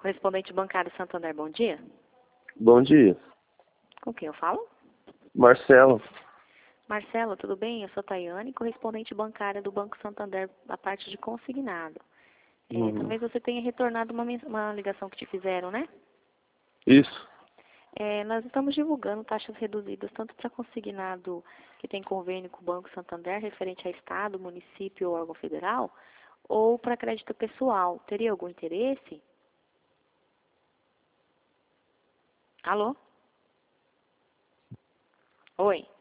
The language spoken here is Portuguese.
Correspondente bancário Santander, bom dia. Bom dia. Com quem eu falo? Marcelo. Marcelo, tudo bem? Eu sou Tayane, correspondente bancária do Banco Santander, a parte de consignado. Talvez você tenha retornado uma ligação que te fizeram, né? Isso. Nós estamos divulgando taxas reduzidas tanto para consignado que tem convênio com o Banco Santander, referente a Estado, município ou órgão federal, ou para crédito pessoal. Teria algum interesse? Alô? Oi?